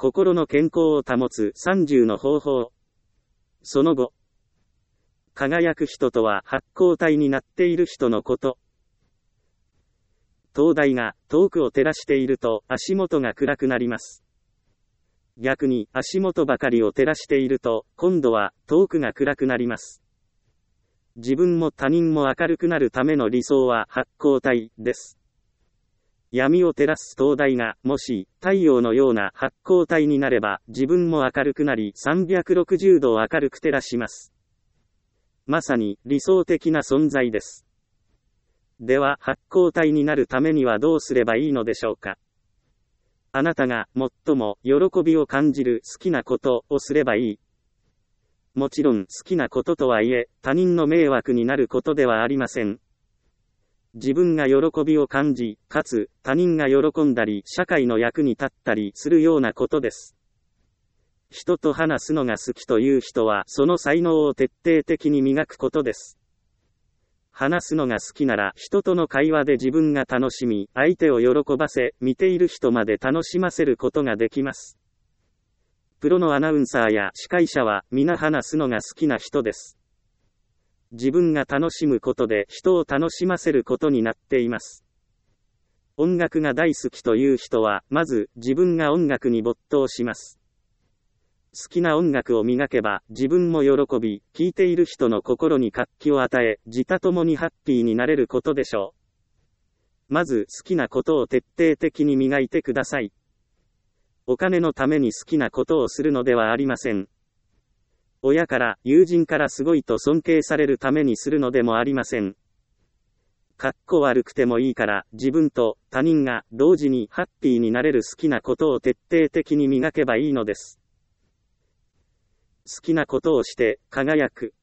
心の健康を保つ30の方法。その後、輝く人とは発光体になっている人のこと。灯台が遠くを照らしていると足元が暗くなります。逆に足元ばかりを照らしていると今度は遠くが暗くなります。自分も他人も明るくなるための理想は発光体です。闇を照らす灯台がもし太陽のような発光体になれば自分も明るくなり360度明るく照らします。まさに理想的な存在です。では発光体になるためにはどうすればいいのでしょうか。あなたが最も喜びを感じる好きなことをすればいい。もちろん好きなこととはいえ他人の迷惑になることではありません。自分が喜びを感じ、かつ他人が喜んだり社会の役に立ったりするようなことです。人と話すのが好きという人はその才能を徹底的に磨くことです。話すのが好きなら人との会話で自分が楽しみ、相手を喜ばせ、見ている人まで楽しませることができます。プロのアナウンサーや司会者は皆話すのが好きな人です。自分が楽しむことで人を楽しませることになっています。音楽が大好きという人はまず自分が音楽に没頭します。好きな音楽を磨けば自分も喜び、聴いている人の心に活気を与え、自他ともにハッピーになれることでしょう。まず好きなことを徹底的に磨いてください。お金のために好きなことをするのではありません。親から友人からすごいと尊敬されるためにするのでもありません。かっこ悪くてもいいから自分と他人が同時にハッピーになれる好きなことを徹底的に磨けばいいのです。好きなことをして輝く。